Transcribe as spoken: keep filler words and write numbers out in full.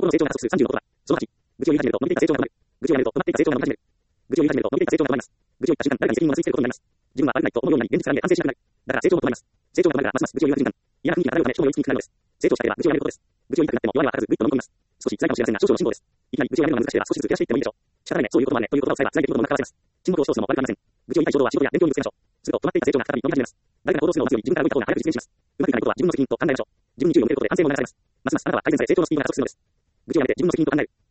の成長が加速するさんじゅうのことは、そのはち、愚痴を言い始めると伸びていた成長が止まる。愚痴をやめると止まっていた成長が伸び始める。愚痴を言い始めると伸びていた成長が止まります。愚痴を言った瞬間、誰かに責任をなすりつけることになります。自分は悪くないと思うようになり、現実から見て反省しなくなる。だから成長も止まります。成長が止まるから、ますます愚痴を言い始める瞬間、嫌な雰囲気が漂うため、人も寄りつきにくくなるのです。成長したければ愚痴をやめることです。愚痴を言いたくなっても、弱々からずぐっと飲み込みます。少し辛いかもしれませんが、少々の辛抱です。いきなり愚痴をやめるのが難しければ、少しずつ増やしていってもいいでしょう。仕方ないね、そういうこともあるね、という言葉を使えば、辛い出来事もなくならせます。沈黙を通すのも悪くありません。愚痴を言いたい衝動は仕事や勉強にぶつけましょう。すると、止まっていた成長が再び伸び始めます。誰かが行動するのを待つより、自分から動いた方が早く実現します。うまくいかないことは自分の責任と考えましょう。自分に注意を向けることで反省も促されます。ますますあなたは改善され成長のスピードが加速するのです。愚痴をやめて自分の責任と考える。